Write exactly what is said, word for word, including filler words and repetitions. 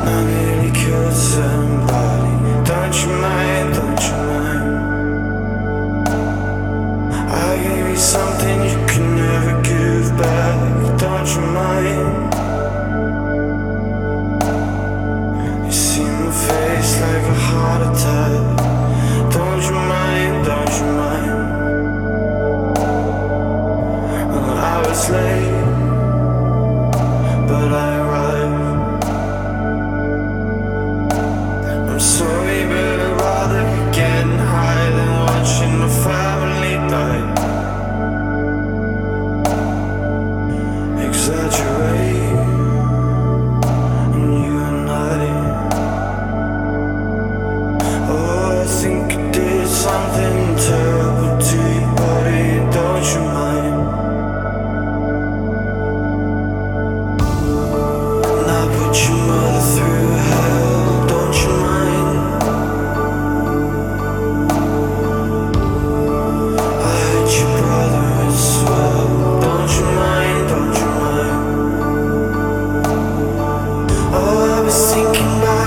I nearly killed somebody. Don't you mind, don't you mind? I gave you something you can never give back. Don't you mind? You see my face like a heart attack. Don't you mind, don't you mind? Well, I was late, but I arrived. I'm sorry, but I'd rather be getting high than watching my family die. Exaggerate, and you and I. Oh, I think I did something terrible to your body. Don't you mind? And I put your mother through hell. Don't you mind? I hurt your brother as well. Don't you mind? Don't you mind? Oh, I was thinking about